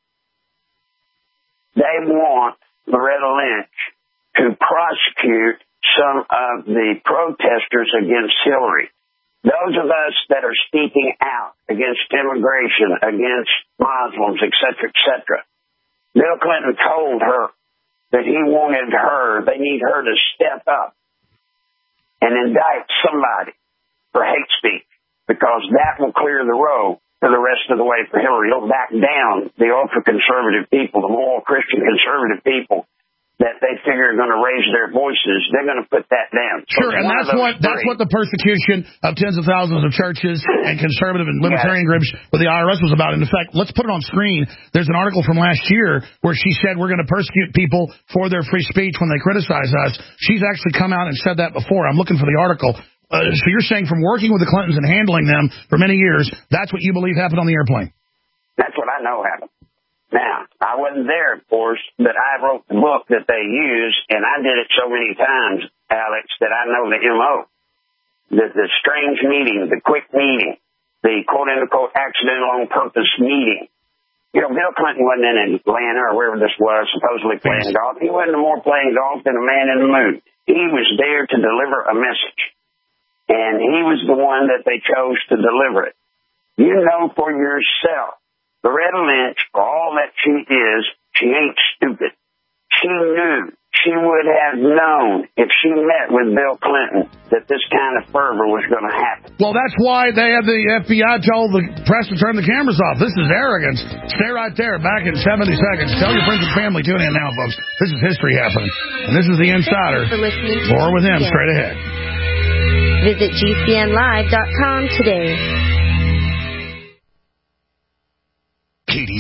they want Loretta Lynch to prosecute some of the protesters against Hillary. Those of us that are speaking out against immigration, against Muslims, et cetera, et cetera. Bill Clinton told her that he wanted her, they need her to step up and indict somebody for hate speech, because that will clear the road for the rest of the way for Hillary. It'll back down the ultra-conservative people, the moral Christian conservative people that they figure are going to raise their voices. They're going to put that down. So sure, and that's what three. that's what the persecution of tens of thousands of churches and conservative and libertarian yes. groups with the I R S was about. And in fact, let's put it on screen. There's an article from last year where she said we're going to persecute people for their free speech when they criticize us. She's actually come out and said that before. I'm looking for the article. Uh, so you're saying from working with the Clintons and handling them for many years, that's what you believe happened on the airplane? That's what I know happened. Now, I wasn't there, of course, but I wrote the book that they use, and I did it so many times, Alex, that I know the M O. The, the strange meeting, the quick meeting, the quote-unquote accidental on purpose meeting. You know, Bill Clinton wasn't in Atlanta or wherever this was, supposedly playing golf. He wasn't more playing golf than a man in the moon. He was there to deliver a message, and he was the one that they chose to deliver it. You know for yourself. Loretta Lynch, for all that she is, she ain't stupid. She knew, she would have known if she met with Bill Clinton that this kind of fervor was going to happen. Well, that's why they had the F B I tell the press to turn the cameras off. This is arrogance. Stay right there. Back in seventy seconds. Tell your friends and family. Tune in now, folks. This is history happening. And this is The Insider. For listening More with him straight ahead. Visit G C N live dot com today. Katie